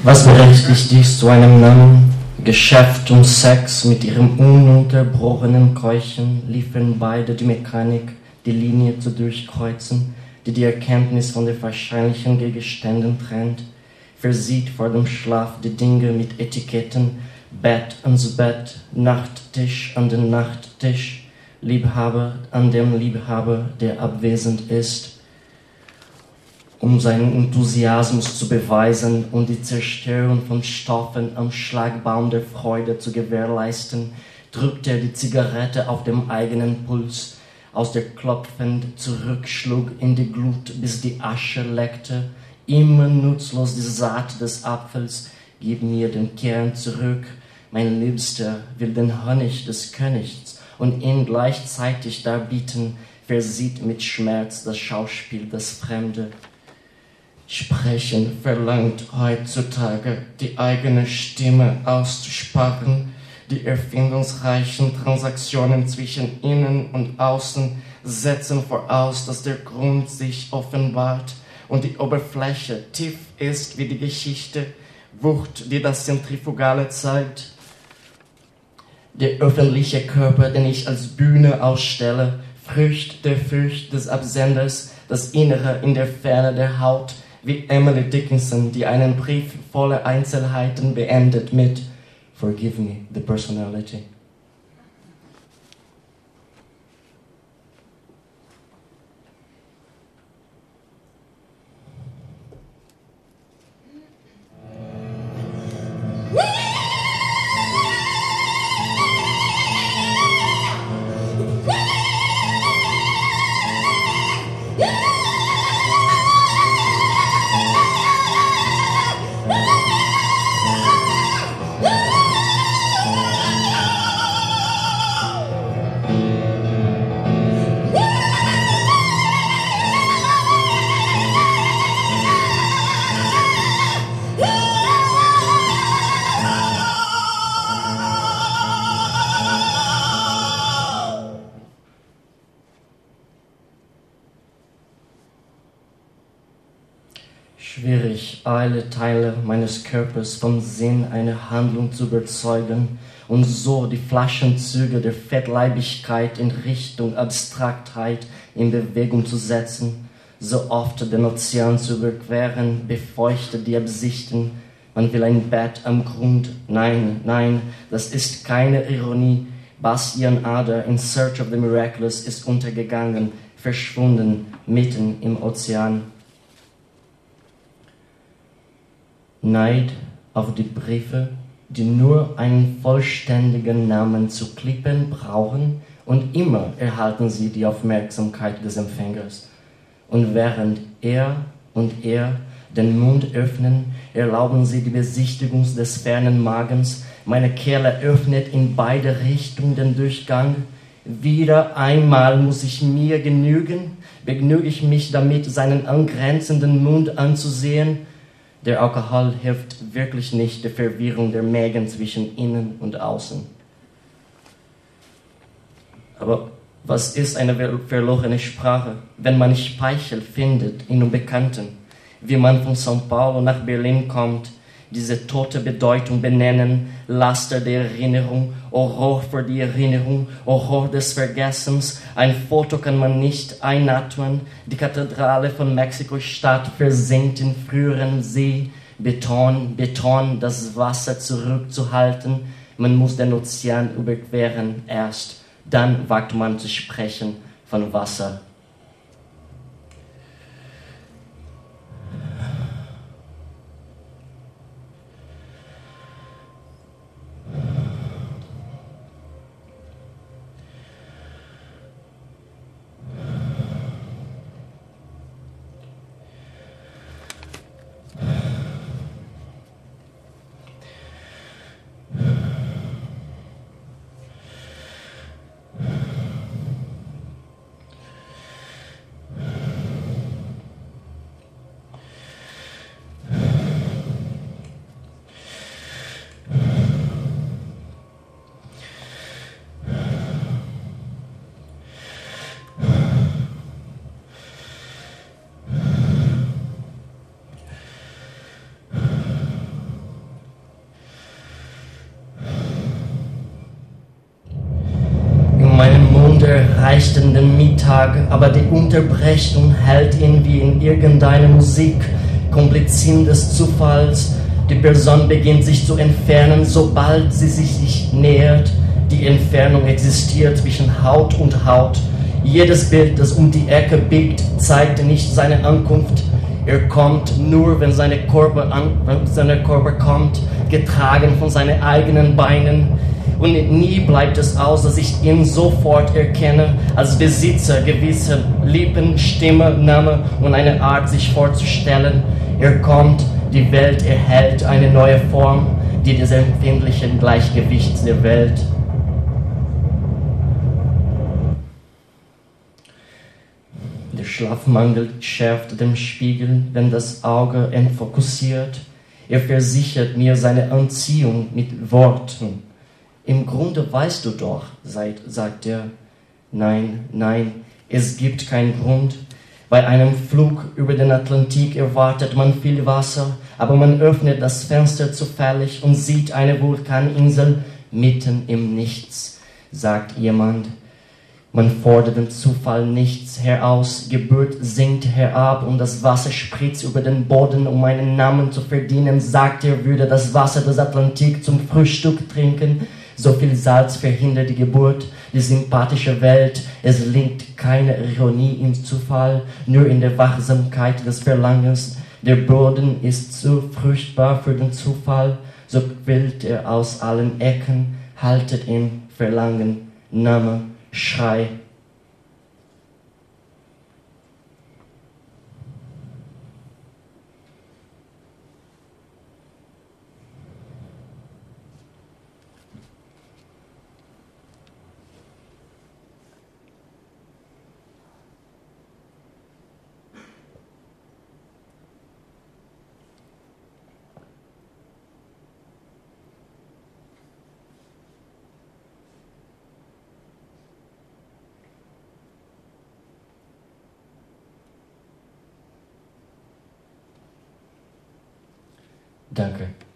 Was berechtigt dies zu einem Namen? Geschäft und Sex mit ihrem ununterbrochenen Keuchen liefern beide die Mechanik, die Linie zu durchkreuzen, die die Erkenntnis von den wahrscheinlichen Gegenständen trennt, versieht vor dem Schlaf die Dinge mit Etiketten, Bett ans Bett, Nachttisch an den Nachttisch, Liebhaber an dem Liebhaber, der abwesend ist. Um seinen Enthusiasmus zu beweisen und die Zerstörung von Stoffen am Schlagbaum der Freude zu gewährleisten, drückt er die Zigarette auf dem eigenen Puls, aus der klopfend zurückschlug in die Glut, bis die Asche leckte. Immer nutzlos die Saat des Apfels, gib mir den Kern zurück. Mein Liebster will den Honig des Königs und ihn gleichzeitig darbieten, versieht mit Schmerz das Schauspiel, das Fremde. Sprechen verlangt heutzutage, die eigene Stimme auszuspannen. Die erfindungsreichen Transaktionen zwischen innen und außen setzen voraus, dass der Grund sich offenbart und die Oberfläche tief ist wie die Geschichte, Wucht, die das Zentrifugale zeigt. Der öffentliche Körper, den ich als Bühne ausstelle, Furcht der Furcht des Absenders, das Innere in der Ferne der Haut, wie Emily Dickinson, die einen Brief voller Einzelheiten beendet mit Forgive me, the personality. Schwierig, alle Teile meines Körpers vom Sinn einer Handlung zu überzeugen und so die Flaschenzüge der Fettleibigkeit in Richtung Abstraktheit in Bewegung zu setzen, so oft den Ozean zu überqueren, befeuchtet die Absichten, man will ein Bett am Grund, nein, nein, das ist keine Ironie, Bastian Ader in Search of the Miraculous ist untergegangen, verschwunden, mitten im Ozean. Neid auf die Briefe, die nur einen vollständigen Namen zu klippen brauchen, und immer erhalten sie die Aufmerksamkeit des Empfängers. Und während er und er den Mund öffnen, erlauben sie die Besichtigung des fernen Magens. Meine Kehle öffnet in beide Richtungen den Durchgang. Wieder einmal muss ich mir genügen, begnüge ich mich damit, seinen angrenzenden Mund anzusehen. Der Alkohol hilft wirklich nicht der Verwirrung der Mägen zwischen innen und außen. Aber was ist eine verlorene Sprache, wenn man Speichel findet in Unbekannten? Wie man von São Paulo nach Berlin kommt, diese tote Bedeutung benennen, Laster der Erinnerung, Horror für die Erinnerung, Horror des Vergessens. Ein Foto kann man nicht einatmen. Die Kathedrale von Mexiko-Stadt versinkt in früheren See. Beton, Beton, das Wasser zurückzuhalten. Man muss den Ozean überqueren erst. Dann wagt man zu sprechen von Wasser. erreichten den Mittag, aber die Unterbrechung hält ihn wie in irgendeiner Musik, Komplizien des Zufalls. Die Person beginnt sich zu entfernen, sobald sie sich nähert. Die Entfernung existiert zwischen Haut und Haut. Jedes Bild, das um die Ecke biegt, zeigt nicht seine Ankunft. Er kommt nur, wenn sein Körper kommt, getragen von seinen eigenen Beinen. Und nie bleibt es aus, dass ich ihn sofort erkenne, als Besitzer gewisser Lippen, Stimme, Name und eine Art, sich vorzustellen. Er kommt, die Welt erhält eine neue Form, die des empfindlichen Gleichgewichts der Welt. Der Schlafmangel schärft den Spiegel, wenn das Auge entfokussiert. Er versichert mir seine Anziehung mit Worten. Im Grunde weißt du doch, sagt er. Nein, nein, es gibt keinen Grund. Bei einem Flug über den Atlantik erwartet man viel Wasser, aber man öffnet das Fenster zufällig und sieht eine Vulkaninsel mitten im Nichts, sagt jemand. Man fordert den Zufall nichts heraus, Geburt sinkt herab und das Wasser spritzt über den Boden, um einen Namen zu verdienen, sagt er, würde das Wasser des Atlantik zum Frühstück trinken. So viel Salz verhindert die Geburt, die sympathische Welt. Es liegt keine Ironie im Zufall, nur in der Wachsamkeit des Verlangens. Der Boden ist zu fruchtbar für den Zufall, so quillt er aus allen Ecken, haltet ihn Verlangen, Name, Schrei. Danke.